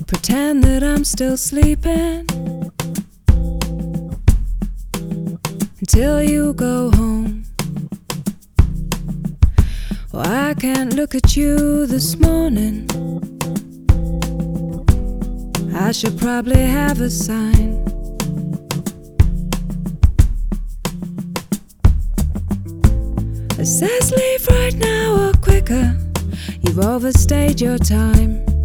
Pretend that I'm still sleeping until you go home. Oh, I can't look at you this morning. I should probably have a sign. It says leave right now or quicker. You've overstayed your time.